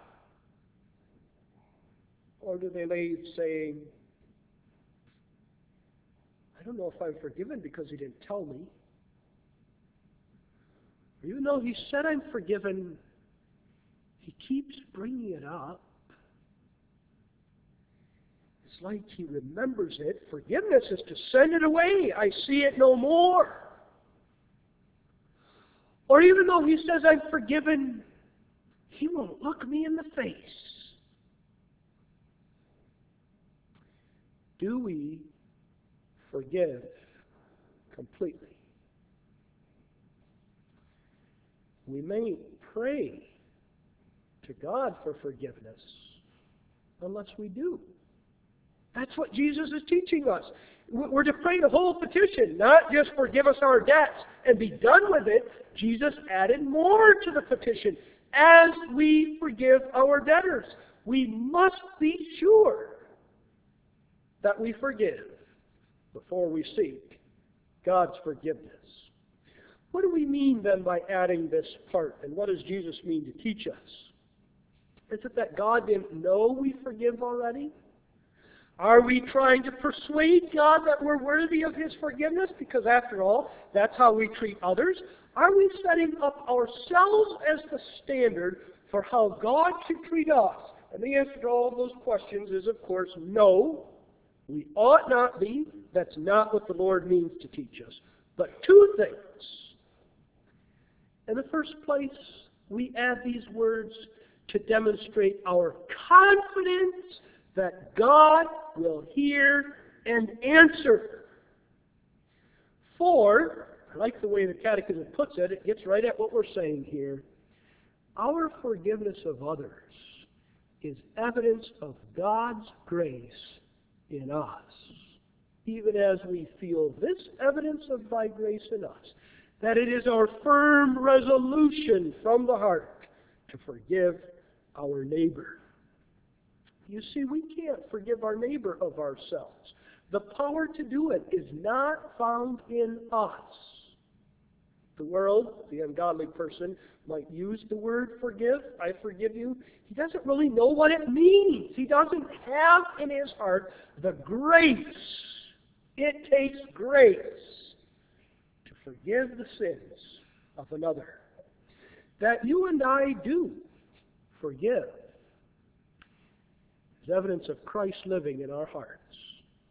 Or do they leave saying, I don't know if I'm forgiven because he didn't tell me. Or even though he said I'm forgiven, he keeps bringing it up. It's like he remembers it. Forgiveness is to send it away. I see it no more. Or even though he says I'm forgiven, he won't look me in the face. Do we forgive completely? We may pray to God for forgiveness unless we do. That's what Jesus is teaching us. We're to pray the whole petition, not just forgive us our debts and be done with it. Jesus added more to the petition. As we forgive our debtors, we must be sure that we forgive before we seek God's forgiveness. What do we mean then by adding this part? And what does Jesus mean to teach us? Is it that God didn't know we forgive already? Are we trying to persuade God that we're worthy of His forgiveness? Because after all, that's how we treat others. Are we setting up ourselves as the standard for how God should treat us? And the answer to all of those questions is, of course, no. We ought not be. That's not what the Lord means to teach us. But two things. In the first place, we add these words to demonstrate our confidence that God will hear and answer. For, I like the way the Catechism puts it, it gets right at what we're saying here. Our forgiveness of others is evidence of God's grace in us, even as we feel this evidence of thy grace in us, that it is our firm resolution from the heart to forgive our neighbor. You see, we can't forgive our neighbor of ourselves. The power to do it is not found in us. The world, the ungodly person, might use the word forgive, I forgive you. He doesn't really know what it means. He doesn't have in his heart the grace. It takes grace to forgive the sins of another. That you and I do forgive is evidence of Christ living in our hearts.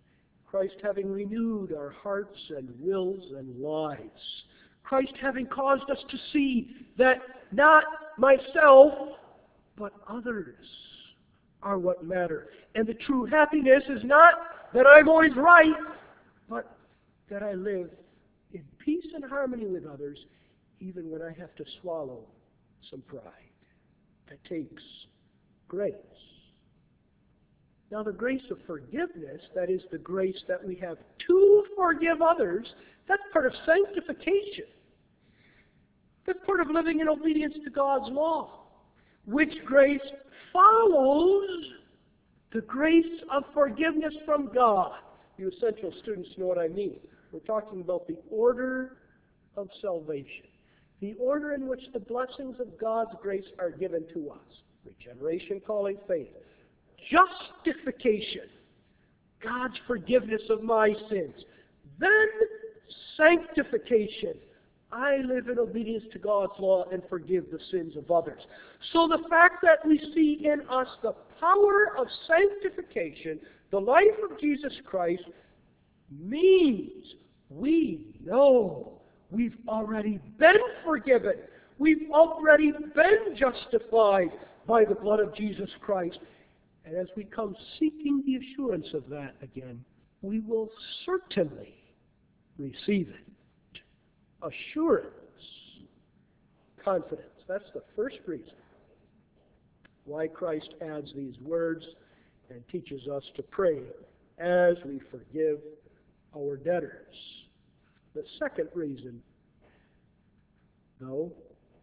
Christ having renewed our hearts and wills and lives. Christ having caused us to see that not myself, but others are what matter. And the true happiness is not that I'm always right, but that I live in peace and harmony with others, even when I have to swallow some pride. That takes grace. Now, the grace of forgiveness, that is the grace that we have to forgive others, that's part of sanctification. That's part of living in obedience to God's law, which grace follows the grace of forgiveness from God. You essential students know what I mean. We're talking about the order of salvation, the order in which the blessings of God's grace are given to us. Regeneration, calling, faith. Justification, God's forgiveness of my sins. Then sanctification. I live in obedience to God's law and forgive the sins of others. So the fact that we see in us the power of sanctification, the life of Jesus Christ, means we know we've already been forgiven. We've already been justified by the blood of Jesus Christ. And as we come seeking the assurance of that again, we will certainly receive it. Assurance, confidence. That's the first reason why Christ adds these words and teaches us to pray as we forgive our debtors. The second reason, though,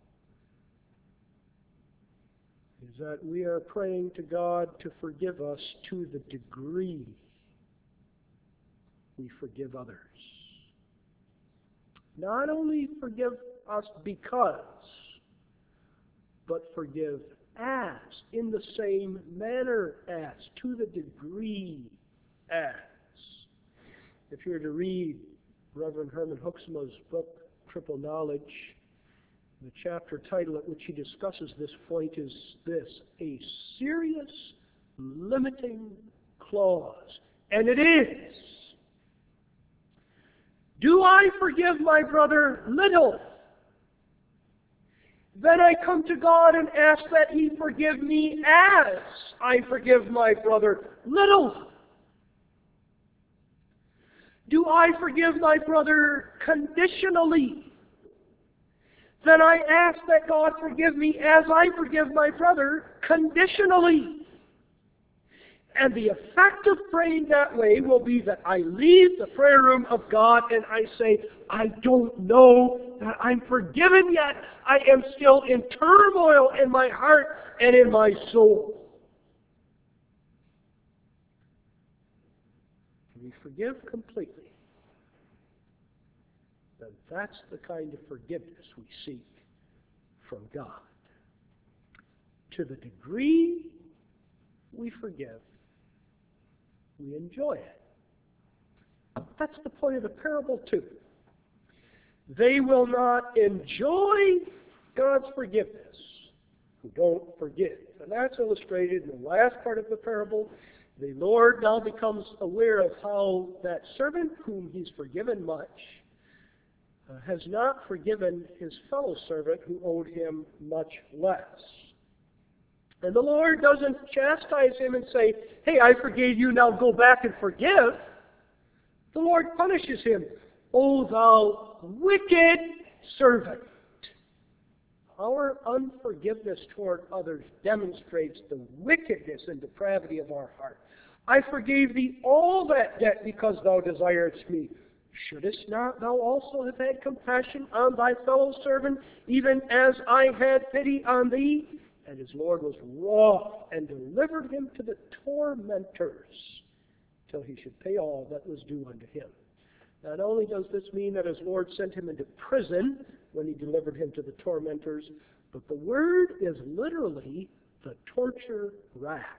is that we are praying to God to forgive us to the degree we forgive others. Not only forgive us because, but forgive as, in the same manner as, to the degree as. If you were to read Reverend Herman Hoeksema's book, Triple Knowledge, the chapter title at which he discusses this point is this: a serious limiting clause. And it is. Do I forgive my brother little? Then I come to God and ask that He forgive me as I forgive my brother little. Do I forgive my brother conditionally? Then I ask that God forgive me as I forgive my brother conditionally. And the effect of praying that way will be that I leave the prayer room of God and I say, I don't know that I'm forgiven yet. I am still in turmoil in my heart and in my soul. We forgive completely. Then that's the kind of forgiveness we seek from God. To the degree we forgive, we enjoy it. That's the point of the parable too. They will not enjoy God's forgiveness who don't forgive. And that's illustrated in the last part of the parable. The Lord now becomes aware of how that servant whom He's forgiven much has not forgiven his fellow servant who owed him much less. And the Lord doesn't chastise him and say, hey, I forgave you, now go back and forgive. The Lord punishes him. O thou wicked servant. Our unforgiveness toward others demonstrates the wickedness and depravity of our heart. I forgave thee all that debt because thou desiredst me. Shouldest not thou also have had compassion on thy fellow servant, even as I had pity on thee? And his Lord was wroth and delivered him to the tormentors till he should pay all that was due unto him. Not only does this mean that his Lord sent him into prison when He delivered him to the tormentors, but the word is literally the torture rack.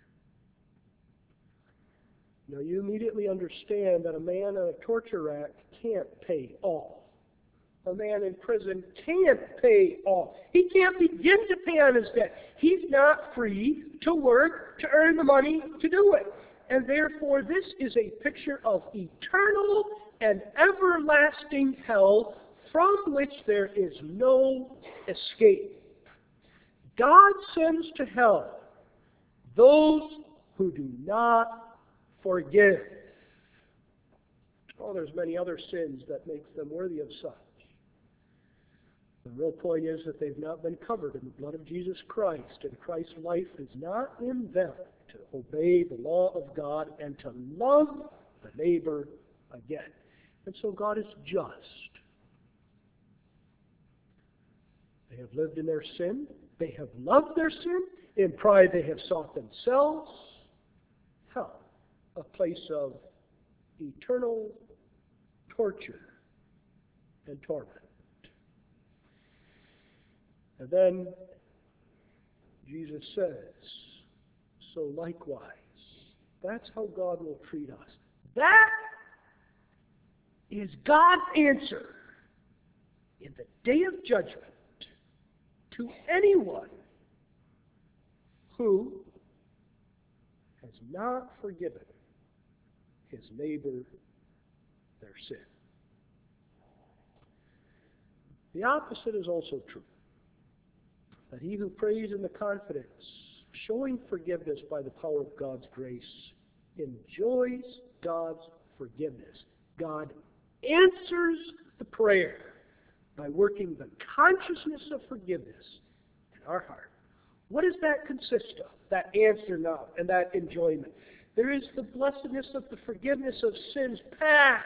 Now you immediately understand that a man on a torture rack can't pay all. A man in prison can't pay all. He can't begin to pay on his debt. He's not free to work to earn the money to do it. and therefore this is a picture of eternal and everlasting hell from which there is no escape. God sends to hell those who do not forgive. Oh, there's many other sins that make them worthy of such. The real point is that they've not been covered in the blood of Jesus Christ, and Christ's life is not in them to obey the law of God and to love the neighbor again. And so God is just. They have lived in their sin. They have loved their sin. In pride they have sought themselves. Hell, a place of eternal torture and torment. And then Jesus says, so likewise, that's how God will treat us. That is God's answer in the day of judgment to anyone who has not forgiven his neighbor their sin. The opposite is also true. That he who prays in the confidence, showing forgiveness by the power of God's grace, enjoys God's forgiveness. God answers the prayer by working the consciousness of forgiveness in our heart. What does that consist of, that answer now and that enjoyment? There is the blessedness of the forgiveness of sins past,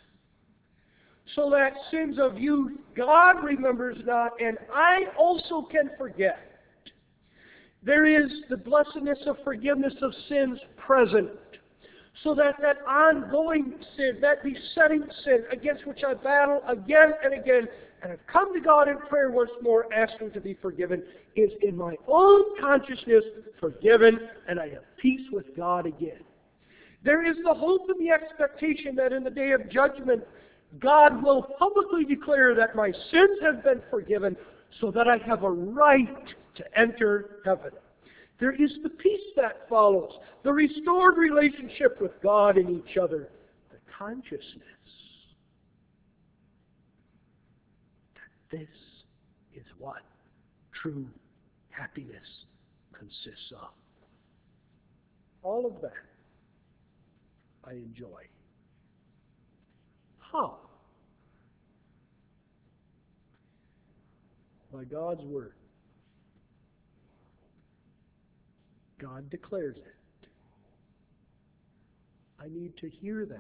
so that sins of youth God remembers not, and I also can forget. There is the blessedness of forgiveness of sins present, so that that ongoing sin, that besetting sin against which I battle again and again, and I've come to God in prayer once more, asking to be forgiven, is in my own consciousness forgiven, and I have peace with God again. There is the hope and the expectation that in the day of judgment, God will publicly declare that my sins have been forgiven, so that I have a right to enter heaven. There is the peace that follows, the restored relationship with God and each other, the consciousness that this is what true happiness consists of. All of that I enjoy. How? By God's Word. God declares it. I need to hear that.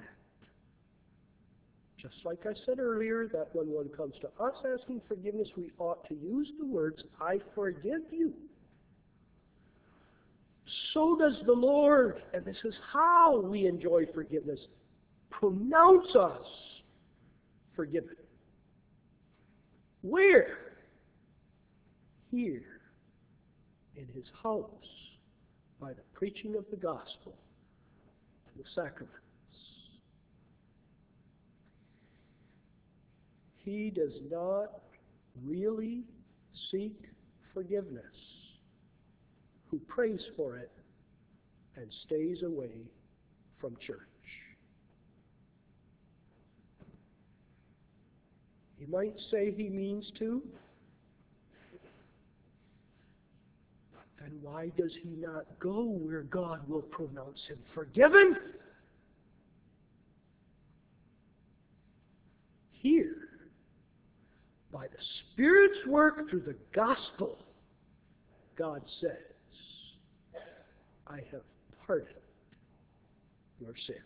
Just like I said earlier, that when one comes to us asking forgiveness, we ought to use the words, I forgive you. So does the Lord, and this is how we enjoy forgiveness, pronounce us forgiven. Where? Here, in His house, by the preaching of the gospel and the sacraments. He does not really seek forgiveness who prays for it and stays away from church. He might say he means to, but then why does he not go where God will pronounce him forgiven? Here, by the Spirit's work through the gospel, God says, I have pardoned your sins.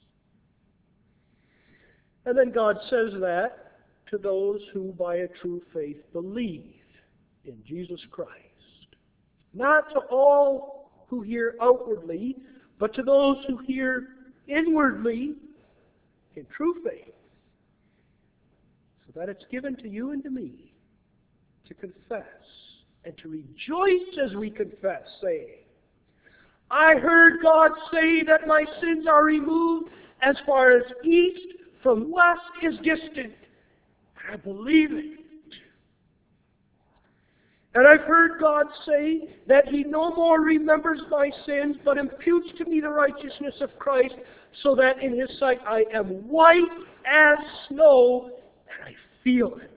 And then God says that to those who by a true faith believe in Jesus Christ. Not to all who hear outwardly, but to those who hear inwardly in true faith. So that it's given to you and to me to confess and to rejoice as we confess, saying, I heard God say that my sins are removed as far as east from west is distant. I believe it. And I've heard God say that He no more remembers my sins, but imputes to me the righteousness of Christ, so that in His sight I am white as snow, and I feel it.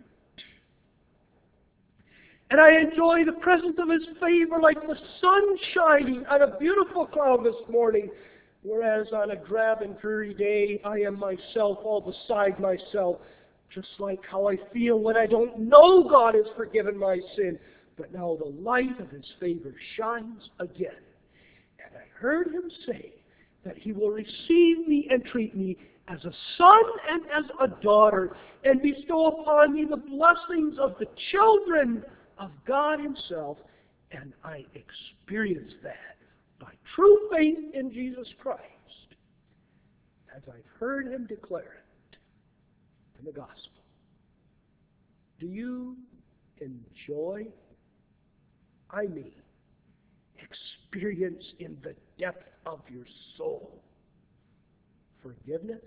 And I enjoy the presence of His favor like the sun shining on a beautiful cloud this morning, whereas on a drab and dreary day, I am myself all beside myself, just like how I feel when I don't know God has forgiven my sin. But now the light of His favor shines again. And I heard Him say that He will receive me and treat me as a son and as a daughter, and bestow upon me the blessings of the children of God Himself. And I experience that by true faith in Jesus Christ, as I've heard Him declare it in the gospel. Do you enjoy, I mean, experience in the depth of your soul forgiveness?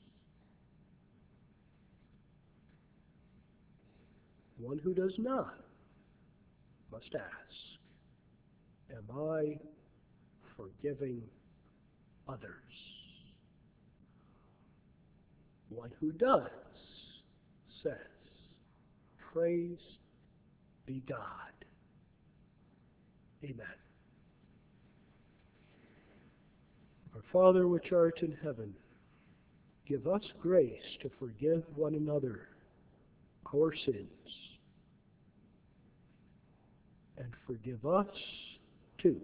One who does not must ask, am I forgiving others? One who does says, praise be God. Amen. Our Father which art in heaven, give us grace to forgive one another our sins, and forgive us, too,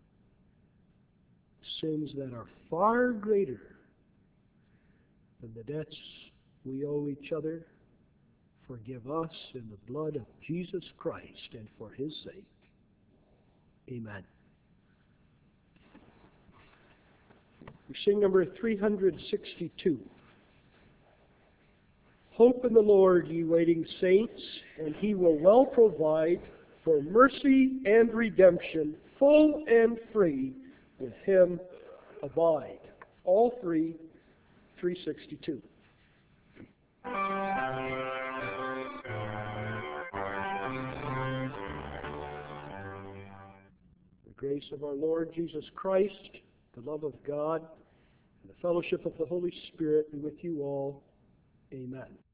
sins that are far greater than the debts we owe each other. Forgive us in the blood of Jesus Christ and for His sake. Amen. We sing number 362. Hope in the Lord, ye waiting saints, and He will well provide for mercy and redemption, full and free, with Him abide. All three, 362. The grace of our Lord Jesus Christ, the love of God, and the fellowship of the Holy Spirit be with you all. Amen.